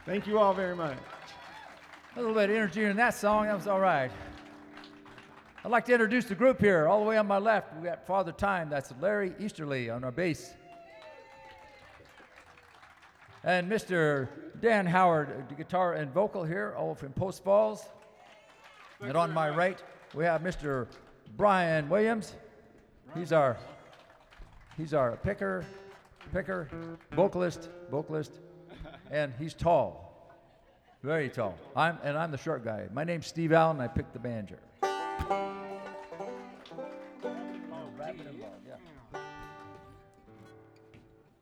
Thank you all very much. A little bit of energy in that song. That was all right. I'd like to introduce the group here. All the way on my left, we got Father Time. That's Larry Easterly on our bass. And Mr. Dan Howard, the guitar and vocal here, all from Post Falls. And on my right, we have Mr. Brian Williams. He's our picker, vocalist, and he's tall, very tall. I'm the short guy. My name's Steve Allen, and I pick the banjo.